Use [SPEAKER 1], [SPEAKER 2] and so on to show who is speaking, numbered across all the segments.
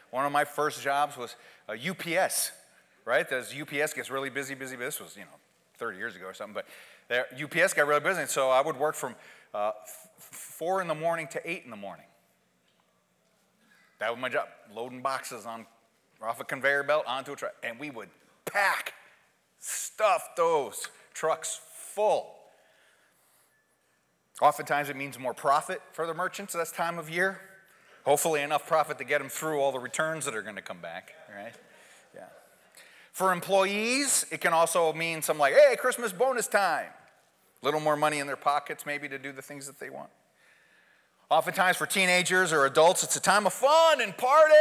[SPEAKER 1] One of my first jobs was UPS, right? As UPS gets really busy. This was, 30 years ago or something, but UPS got really busy, and so I would work from 4 in the morning to 8 in the morning. That was my job, loading boxes off a conveyor belt onto a truck, and we would stuff those trucks full. Oftentimes it means more profit for the merchants this time of year. Hopefully enough profit to get them through all the returns that are going to come back, right? Yeah. For employees, it can also mean something like, hey, Christmas bonus time. A little more money in their pockets maybe to do the things that they want. Oftentimes for teenagers or adults, it's a time of fun and party.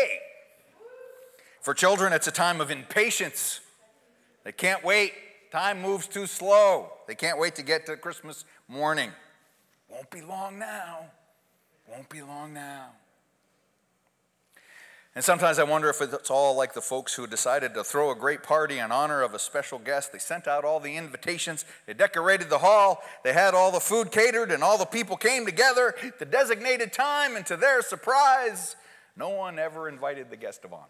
[SPEAKER 1] For children, it's a time of impatience. They can't wait. Time moves too slow. They can't wait to get to Christmas morning. Won't be long now. Won't be long now. And sometimes I wonder if it's all like the folks who decided to throw a great party in honor of a special guest. They sent out all the invitations. They decorated the hall. They had all the food catered, and all the people came together at the designated time, and to their surprise, no one ever invited the guest of honor.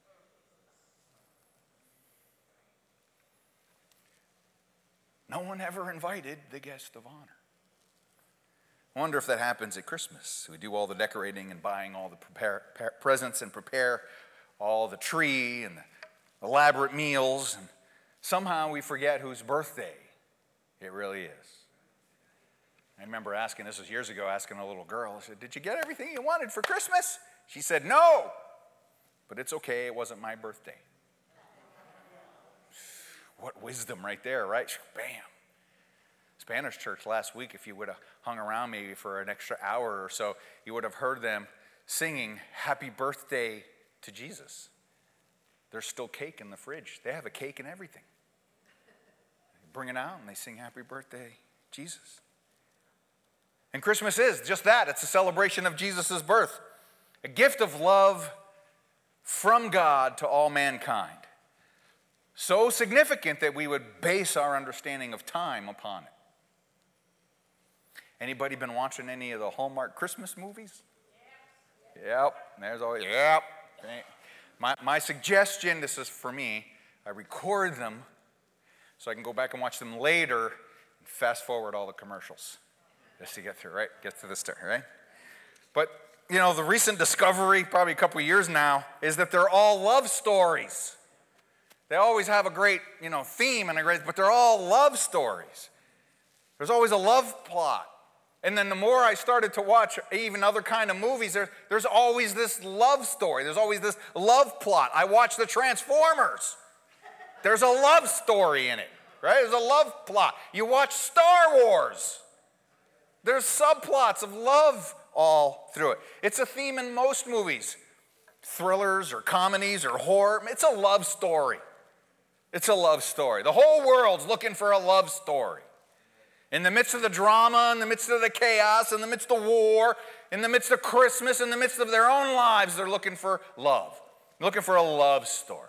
[SPEAKER 1] No one ever invited the guest of honor. I wonder if that happens at Christmas. We do all the decorating and buying all the presents and prepare all the tree and the elaborate meals, and somehow we forget whose birthday it really is. I remember this was years ago, asking a little girl, I said, did you get everything you wanted for Christmas? She said, no, but it's okay, it wasn't my birthday. What wisdom right there, right? Bam. Spanish church last week, if you would have hung around maybe for an extra hour or so, you would have heard them singing happy birthday to Jesus. There's still cake in the fridge. They have a cake and everything. They bring it out and they sing happy birthday, Jesus. And Christmas is just that. It's a celebration of Jesus' birth. A gift of love from God to all mankind. So significant that we would base our understanding of time upon it. Anybody been watching any of the Hallmark Christmas movies? Yep. There's always, yep. My suggestion, this is for me, I record them so I can go back and watch them later and fast forward all the commercials just to get through, right? Get to the start, right? But, the recent discovery, probably a couple of years now, is that they're all love stories. They always have a great, theme, but they're all love stories. There's always a love plot. And then the more I started to watch even other kind of movies, there's always this love story. There's always this love plot. I watch the Transformers. There's a love story in it, right? There's a love plot. You watch Star Wars. There's subplots of love all through it. It's a theme in most movies. Thrillers or comedies or horror. It's a love story. It's a love story. The whole world's looking for a love story. In the midst of the drama, in the midst of the chaos, in the midst of war, in the midst of Christmas, in the midst of their own lives, they're looking for love. Looking for a love story.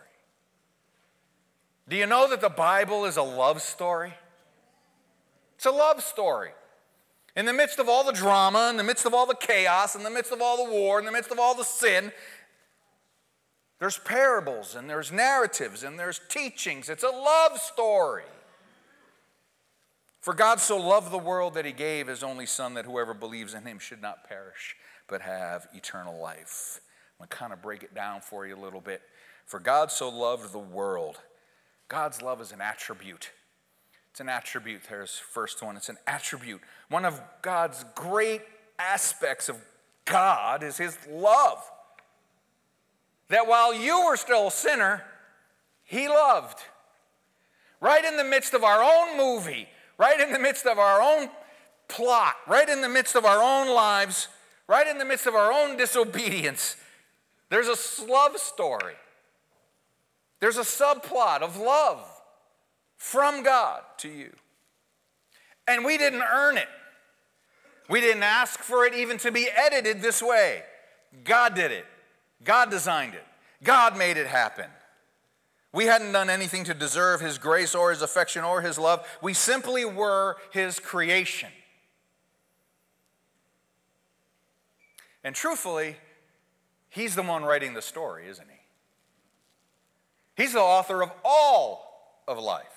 [SPEAKER 1] Do you know that the Bible is a love story? It's a love story. In the midst of all the drama, in the midst of all the chaos, in the midst of all the war, in the midst of all the sin, there's parables and there's narratives and there's teachings. It's a love story. For God so loved the world that he gave his only Son, that whoever believes in him should not perish, but have eternal life. I'm going to kind of break it down for you a little bit. For God so loved the world. God's love is an attribute. It's an attribute. There's the first one. It's an attribute. One of God's great aspects of God is his love. That while you were still a sinner, he loved. Right in the midst of our own movie, right in the midst of our own plot, right in the midst of our own lives, right in the midst of our own disobedience, there's a love story. There's a subplot of love from God to you. And we didn't earn it. We didn't ask for it even to be edited this way. God did it. God designed it. God made it happen. We hadn't done anything to deserve his grace or his affection or his love. We simply were his creation. And truthfully, He's the one writing the story, isn't he? He's the author of all of life.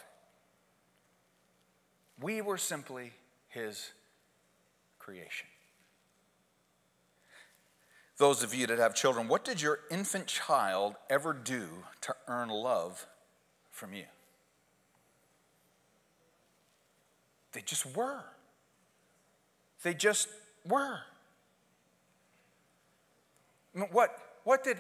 [SPEAKER 1] We were simply his creation. Those of you that have children, what did your infant child ever do to earn love from you? They just were. They just were. What did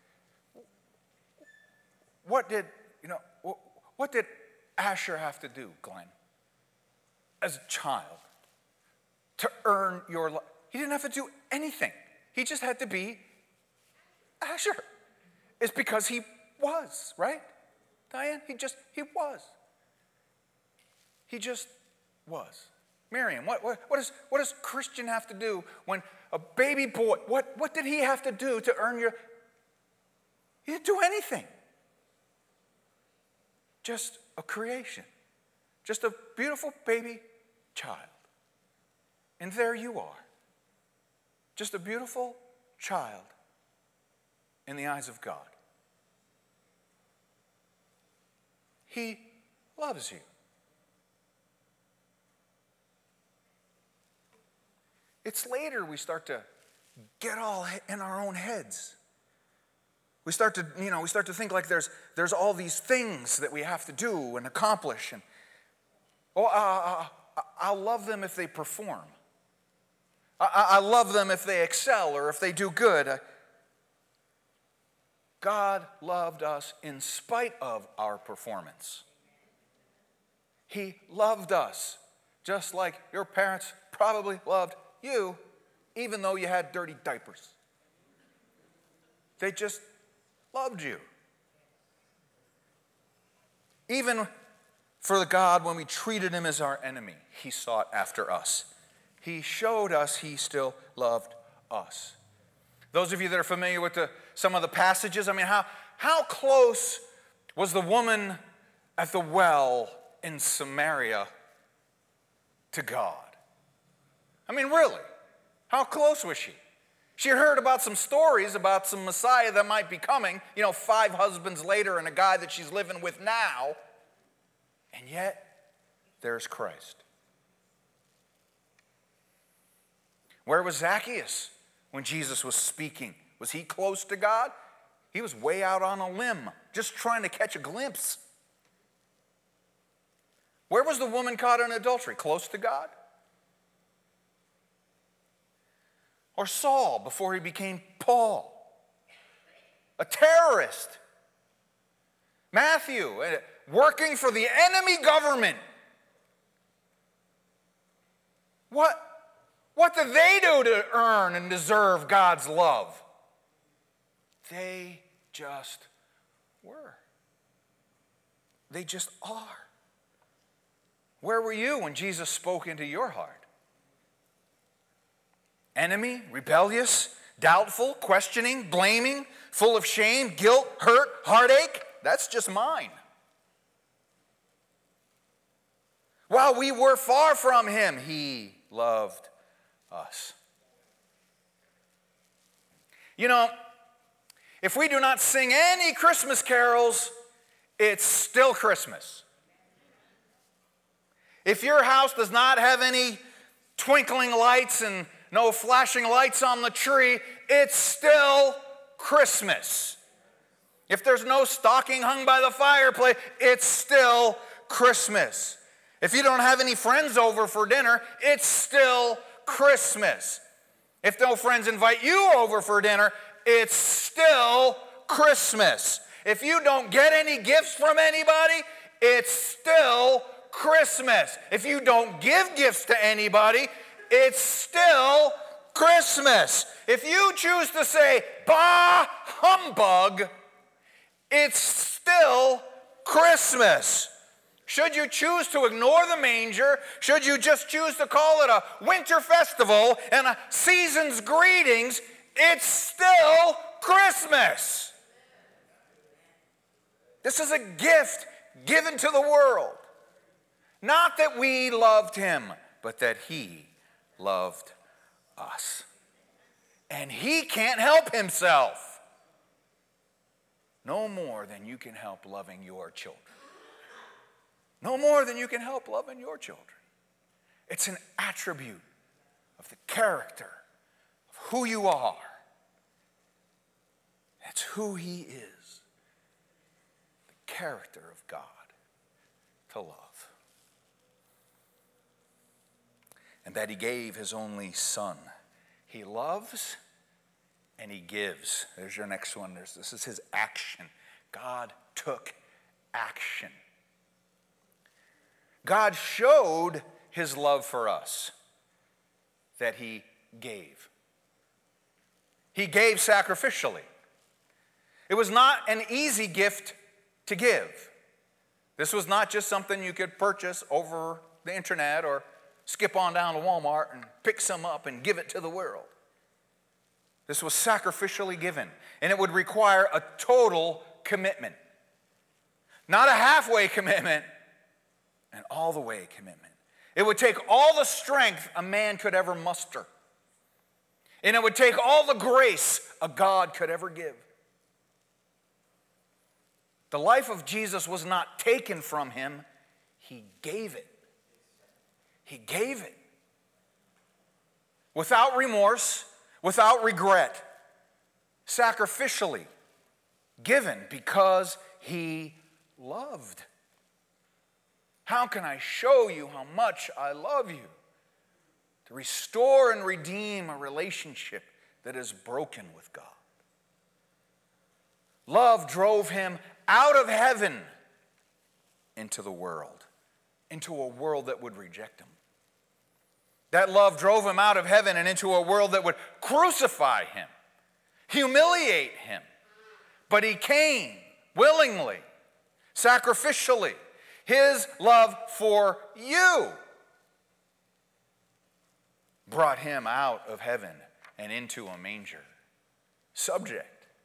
[SPEAKER 1] Asher have to do, Glenn, as a child to earn your love? He didn't have to do anything. He just had to be Asher. It's because he was, right, Diane? He was. He just was. Miriam, what does Christian have to do when a baby boy, what did he have to do to earn your... He didn't do anything. Just a creation. Just a beautiful baby child. And there you are. Just a beautiful child in the eyes of God. He loves you. It's later we start to get all in our own heads. We start to think like there's all these things that we have to do and accomplish. And I'll love them if they perform. I love them if they excel or if they do good. God loved us in spite of our performance. He loved us just like your parents probably loved you, even though you had dirty diapers. They just loved you. Even for the God, when we treated him as our enemy, he sought after us. He showed us he still loved us. Those of you that are familiar with some of the passages, I mean, how close was the woman at the well in Samaria to God? I mean, really, how close was she? She had heard about some stories about some Messiah that might be coming, 5 husbands later and a guy that she's living with now, and yet there's Christ. Where was Zacchaeus when Jesus was speaking? Was he close to God? He was way out on a limb, just trying to catch a glimpse. Where was the woman caught in adultery? Close to God? Or Saul before he became Paul, a terrorist. Matthew, working for the enemy government. What did they do to earn and deserve God's love? They just were. They just are. Where were you when Jesus spoke into your heart? Enemy, rebellious, doubtful, questioning, blaming, full of shame, guilt, hurt, heartache? That's just mine. While we were far from him, he loved us. If we do not sing any Christmas carols, it's still Christmas. If your house does not have any twinkling lights and no flashing lights on the tree, it's still Christmas. If there's no stocking hung by the fireplace, it's still Christmas. If you don't have any friends over for dinner, it's still Christmas. If no friends invite you over for dinner, it's still Christmas. If you don't get any gifts from anybody, it's still Christmas. If you don't give gifts to anybody, it's still Christmas. If you choose to say, bah, humbug, it's still Christmas. Should you choose to ignore the manger, should you just choose to call it a winter festival and a season's greetings, it's still Christmas. This is a gift given to the world. Not that we loved him, but that he loved us. and he can't help himself. No more than you can help loving your children. No more than you can help loving your children. It's an attribute of the character of who you are. It's who he is. The character of God to love. And that he gave his only son. He loves and he gives. There's your next one. This is his action. God took action. God showed his love for us that he gave. He gave sacrificially. It was not an easy gift to give. This was not just something you could purchase over the internet or skip on down to Walmart and pick some up and give it to the world. This was sacrificially given, and it would require a total commitment. Not a halfway commitment, an all-the-way commitment. It would take all the strength a man could ever muster. And it would take all the grace a God could ever give. The life of Jesus was not taken from him, he gave it. He gave it. Without remorse, without regret, sacrificially given because he loved. How can I show you how much I love you? To restore and redeem a relationship that is broken with God. Love drove him out of heaven into the world, into a world that would reject him. That love drove him out of heaven and into a world that would crucify him, humiliate him. But he came willingly, sacrificially. His love for you brought him out of heaven and into a manger. Subject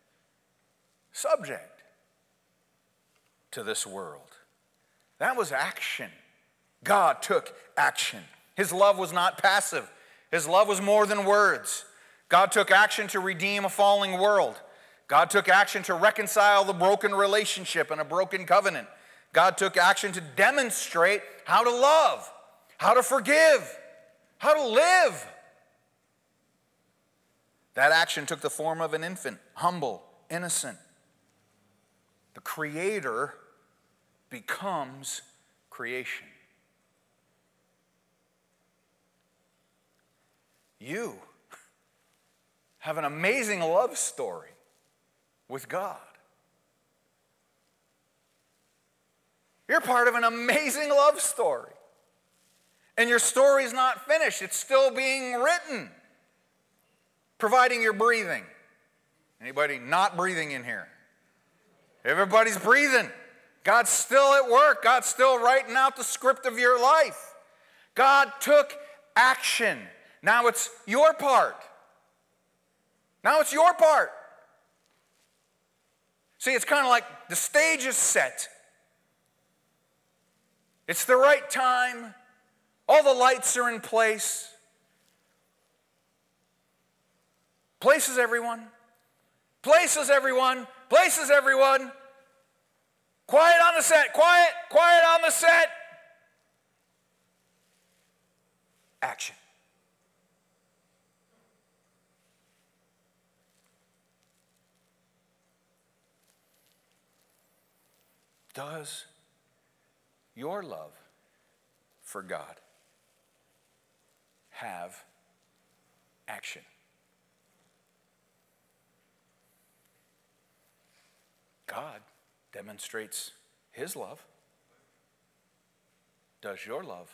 [SPEAKER 1] to this world. That was action. God took action. His love was not passive. His love was more than words. God took action to redeem a falling world. God took action to reconcile the broken relationship and a broken covenant. God took action to demonstrate how to love, how to forgive, how to live. That action took the form of an infant, humble, innocent. The Creator becomes creation. You have an amazing love story with God. You're part of an amazing love story. And your story's not finished. It's still being written. Providing you're breathing. Anybody not breathing in here? Everybody's breathing. God's still at work. God's still writing out the script of your life. God took action. Now it's your part. Now it's your part. See, it's kind of like the stage is set. It's the right time. All the lights are in place. Places everyone. Places everyone. Places everyone. Quiet on the set. Quiet. Quiet on the set. Action. Does your love for God have action? God demonstrates his love. Does your love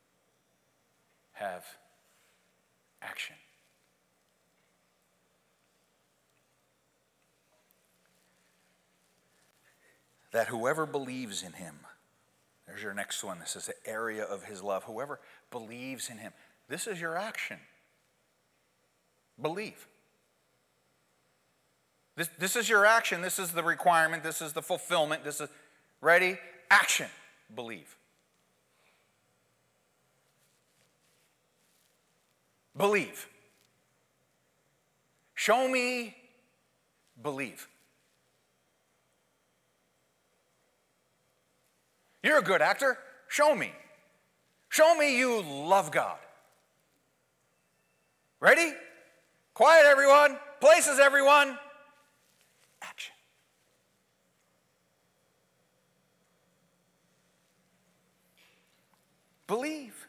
[SPEAKER 1] have action? That whoever believes in him, there's your next one. This is the area of his love. Whoever believes in him. This is your action. Believe. This is your action. This is the requirement. This is the fulfillment. This is ready. Action. Believe. Believe. Show me believe. You're a good actor. Show me. Show me you love God. Ready? Quiet, everyone. Places, everyone. Action. Believe.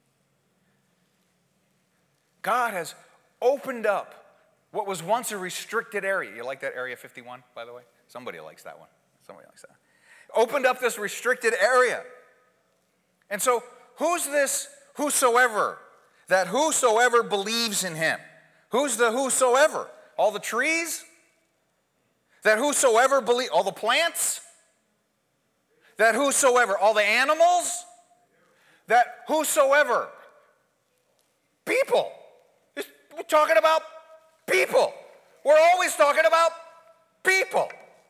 [SPEAKER 1] God has opened up what was once a restricted area. You like that Area 51, by the way? Somebody likes that one. Somebody likes that. Opened up this restricted area. And so, who's this whosoever? That whosoever believes in him. Who's the whosoever? All the trees? That whosoever believe, all the plants? That whosoever, all the animals? That whosoever, people. We're talking about people. We're always talking about people.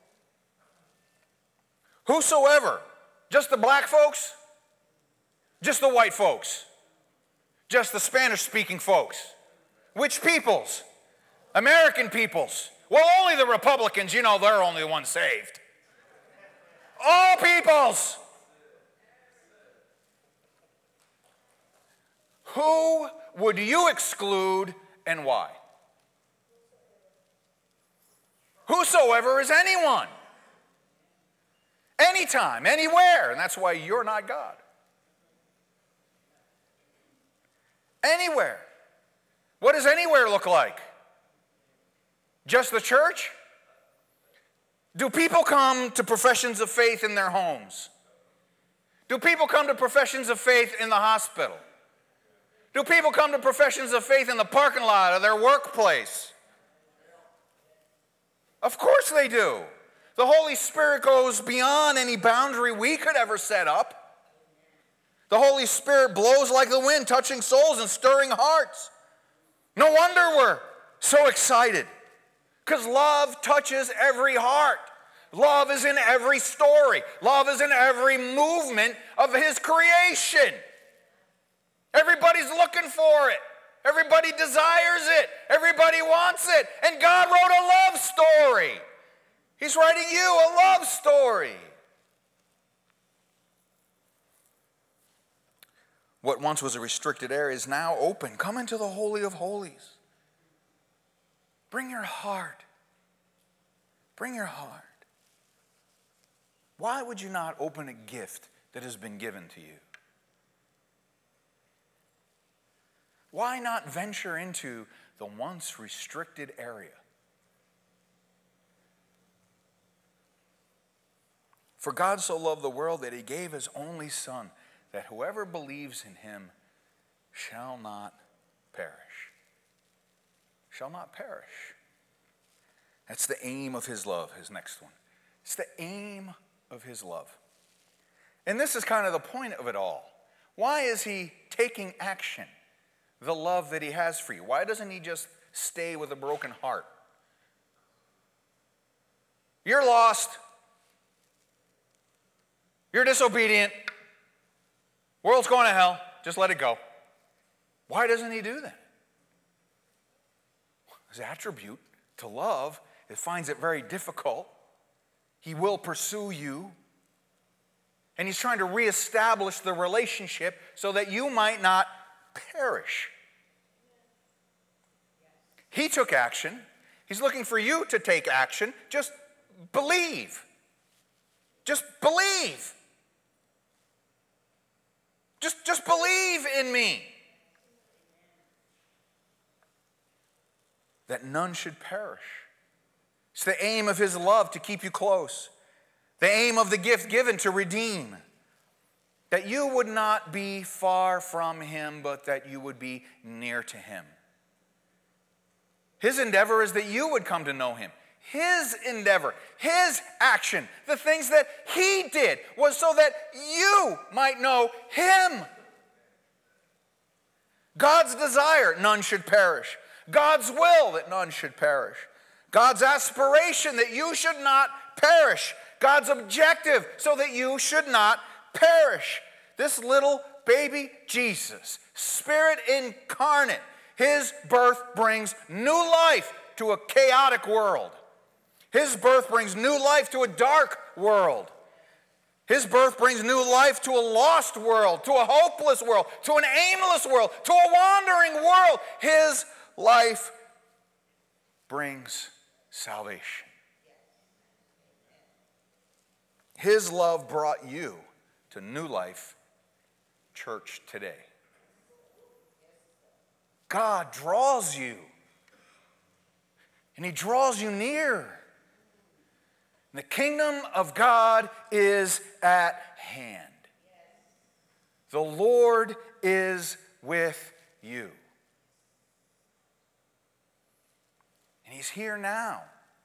[SPEAKER 1] Whosoever. Just the black folks? Just the white folks? Just the Spanish-speaking folks? Which peoples? American peoples. Well, only the Republicans, they're only the ones saved. All peoples. Who would you exclude and why? Whosoever is anyone. Anytime, anywhere. And that's why you're not God. Anywhere. What does anywhere look like? Just the church? Do people come to professions of faith in their homes? Do people come to professions of faith in the hospital? Do people come to professions of faith in the parking lot of their workplace? Of course they do. The Holy Spirit goes beyond any boundary we could ever set up. The Holy Spirit blows like the wind, touching souls and stirring hearts. No wonder we're so excited, because love touches every heart. Love is in every story. Love is in every movement of his creation. Everybody's looking for it. Everybody desires it. Everybody wants it. And God wrote a love story. He's writing you a love story. What once was a restricted area is now open. Come into the Holy of Holies. Bring your heart. Bring your heart. Why would you not open a gift that has been given to you? Why not venture into the once restricted area? For God so loved the world that he gave his only Son, that whoever believes in him shall not perish. Shall not perish. That's the aim of his love, his next one. It's the aim of his love. And this is kind of the point of it all. Why is he taking action? The love that he has for you. Why doesn't he just stay with a broken heart? You're lost. You're disobedient. World's going to hell. Just let it go. Why doesn't he do that? His attribute to love, it finds it very difficult. He will pursue you. And he's trying to reestablish the relationship so that you might not perish. He took action. He's looking for you to take action. Just believe. Just believe. Just believe in me. That none should perish. It's the aim of his love to keep you close. The aim of the gift given to redeem. That you would not be far from him, but that you would be near to him. His endeavor is that you would come to know him. His endeavor, his action, the things that he did was so that you might know him. God's desire, none should perish. God's will, that none should perish. God's aspiration, that you should not perish. God's objective, so that you should not perish. This little baby Jesus, Spirit incarnate, his birth brings new life to a chaotic world. His birth brings new life to a dark world. His birth brings new life to a lost world, to a hopeless world, to an aimless world, to a wandering world. His life brings salvation. His love brought you to New Life Church today. God draws you, and He draws you near. The kingdom of God is at hand. The Lord is with you. And He's here now.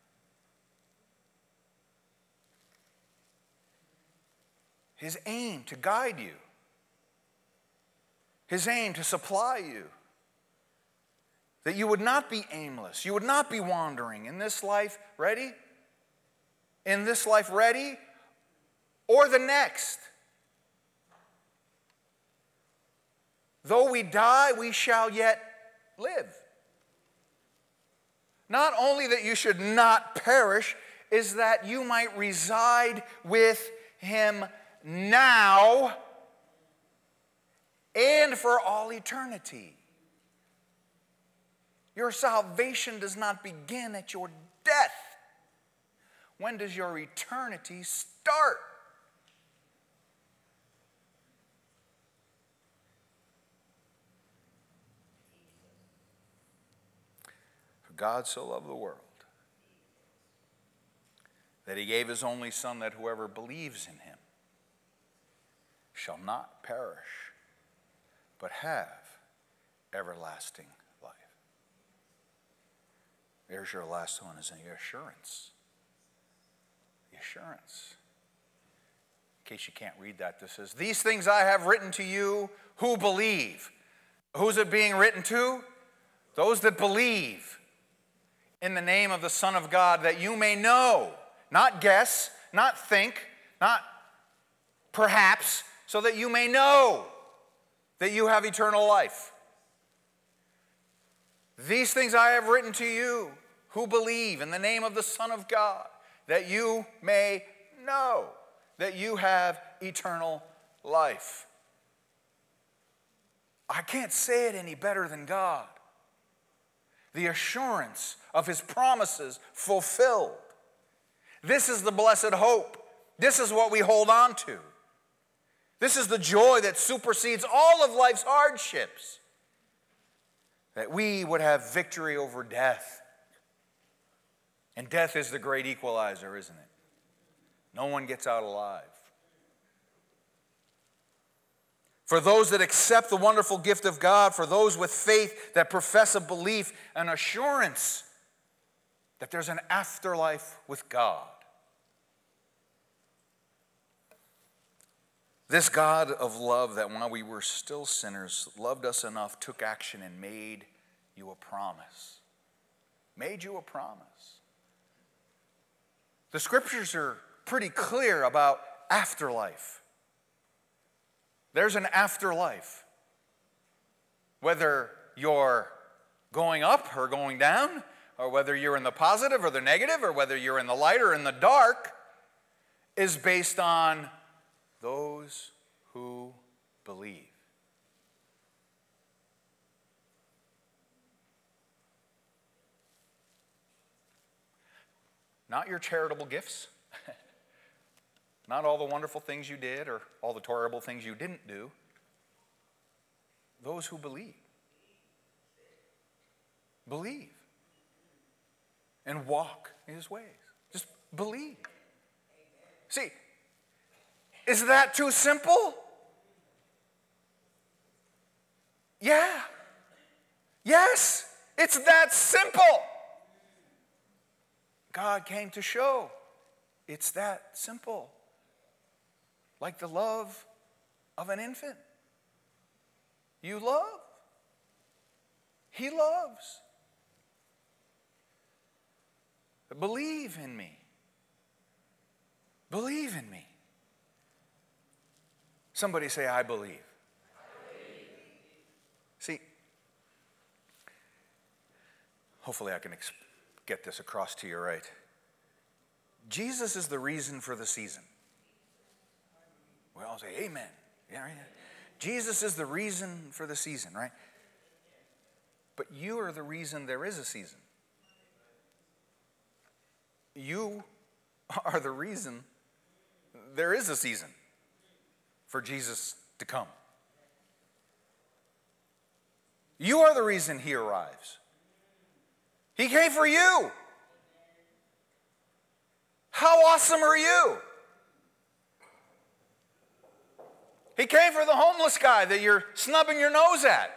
[SPEAKER 1] His aim to guide you. His aim to supply you. That you would not be aimless. You would not be wandering in this life. Ready? In this life ready, or the next. Though we die, we shall yet live. Not only that you should not perish, is that you might reside with Him now and for all eternity. Your salvation does not begin at your death. When does your eternity start? For God so loved the world that He gave His only Son, that whoever believes in Him shall not perish, but have everlasting life. There's your last one, is the assurance. Assurance. In case you can't read that, this says, these things I have written to you who believe. Who's it being written to? Those that believe in the name of the Son of God, that you may know, not guess, not think, not perhaps, so that you may know that you have eternal life. These things I have written to you who believe in the name of the Son of God, that you may know that you have eternal life. I can't say it any better than God. The assurance of His promises fulfilled. This is the blessed hope. This is what we hold on to. This is the joy that supersedes all of life's hardships. That we would have victory over death. And death is the great equalizer, isn't it? No one gets out alive. For those that accept the wonderful gift of God, for those with faith that profess a belief, an assurance that there's an afterlife with God. This God of love that while we were still sinners, loved us enough, took action and made you a promise. Made you a promise. The scriptures are pretty clear about afterlife. There's an afterlife. Whether you're going up or going down, or whether you're in the positive or the negative, or whether you're in the light or in the dark, is based on those who believe. Not your charitable gifts, not all the wonderful things you did or all the horrible things you didn't do. Those who believe. Believe. And walk in His ways. Just believe. See, is that too simple? Yeah. Yes, it's that simple. God came to show it's that simple. Like the love of an infant. You love. He loves. Believe in me. Believe in me. Somebody say, I believe. See, hopefully I can get this across to you right. Jesus is the reason for the season. We all say, amen. Yeah, right? Jesus is the reason for the season, right? But you are the reason there is a season. You are the reason there is a season for Jesus to come. You are the reason he arrives. He came for you. How awesome are you? He came for the homeless guy that you're snubbing your nose at.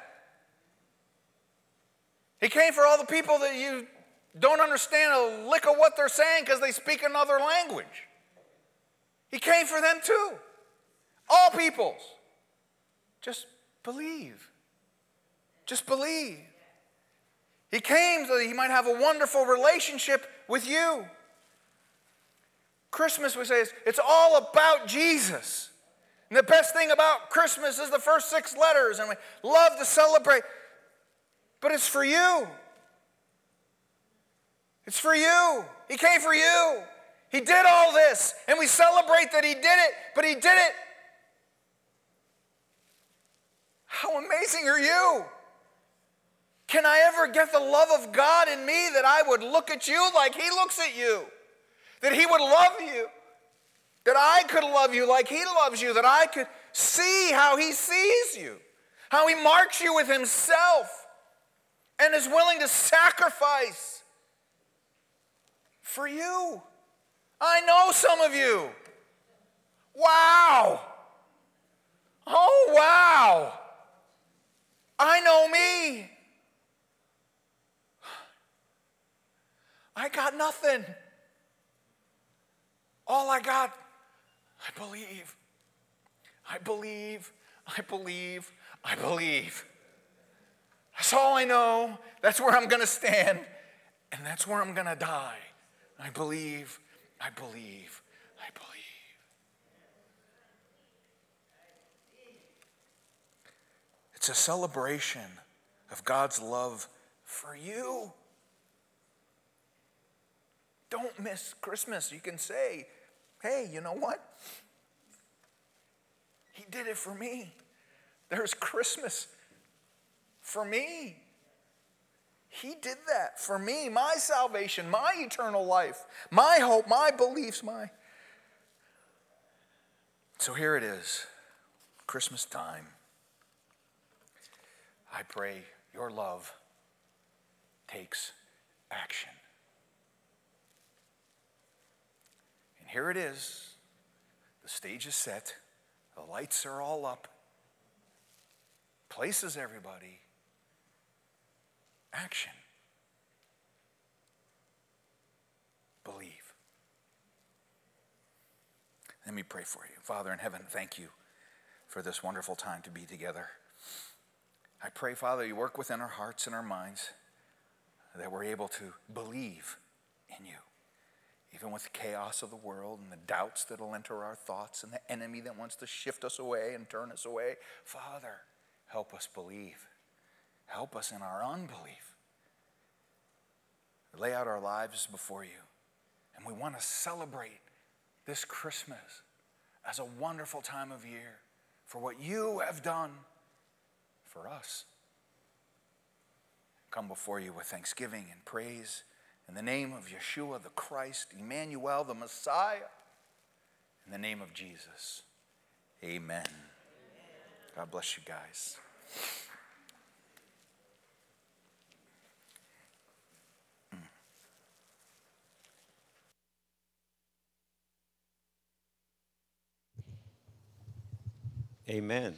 [SPEAKER 1] He came for all the people that you don't understand a lick of what they're saying because they speak another language. He came for them too. All peoples. Just believe. Just believe. He came so that he might have a wonderful relationship with you. Christmas, we say, it's all about Jesus. And the best thing about Christmas is the first 6 letters, and we love to celebrate. But it's for you. It's for you. He came for you. He did all this, and we celebrate that he did it, but he did it. How amazing are you? Can I ever get the love of God in me that I would look at you like he looks at you? That he would love you? That I could love you like he loves you? That I could see how he sees you? How he marks you with himself and is willing to sacrifice for you? I know some of you. Wow. Oh, wow. I know me. I got nothing. All I got, I believe. I believe. I believe. I believe. That's all I know. That's where I'm going to stand. And that's where I'm going to die. I believe. I believe. I believe. It's a celebration of God's love for you. Don't miss Christmas. You can say, hey, you know what? He did it for me. There's Christmas for me. He did that for me, my salvation, my eternal life, my hope, my beliefs, So here it is, Christmas time. I pray your love takes action. And here it is. The stage is set. The lights are all up. Places everybody. Action. Believe. Let me pray for you. Father in heaven, thank you for this wonderful time to be together. I pray, Father, you work within our hearts and our minds that we're able to believe in you. Even with the chaos of the world and the doubts that will enter our thoughts and the enemy that wants to shift us away and turn us away. Father, help us believe. Help us in our unbelief. Lay out our lives before you. And we want to celebrate this Christmas as a wonderful time of year for what you have done for us. Come before you with thanksgiving and praise in the name of Yeshua the Christ, Emmanuel the Messiah, in the name of Jesus. Amen. God bless you guys.
[SPEAKER 2] Amen.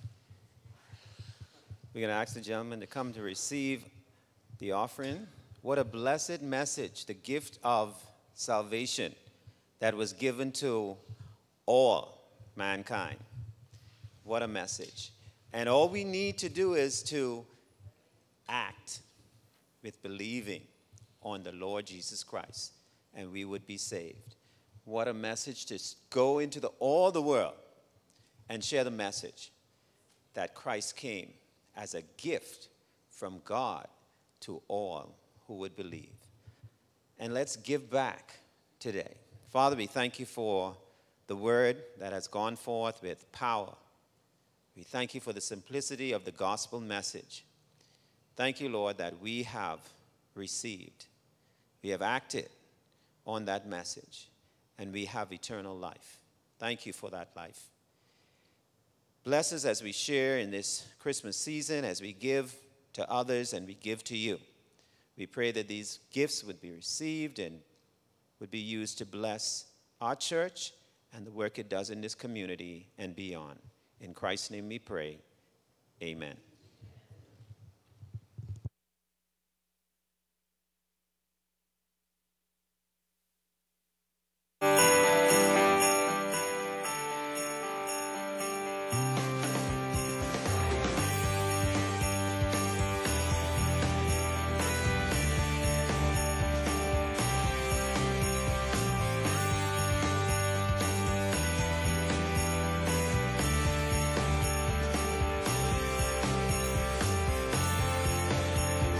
[SPEAKER 2] We're going to ask the gentleman to come to receive the offering. What a blessed message, the gift of salvation that was given to all mankind. What a message. And all we need to do is to act with believing on the Lord Jesus Christ, and we would be saved. What a message to go into all the world and share the message that Christ came as a gift from God to all who would believe. and let's give back today. Father, we thank you for the word that has gone forth with power. We thank you for the simplicity of the gospel message. Thank you, Lord, that we have received. We have acted on that message, and we have eternal life. Thank you for that life. Bless us as we share in this Christmas season, as we give to others and we give to you. We pray that these gifts would be received and would be used to bless our church and the work it does in this community and beyond. In Christ's name we pray. Amen.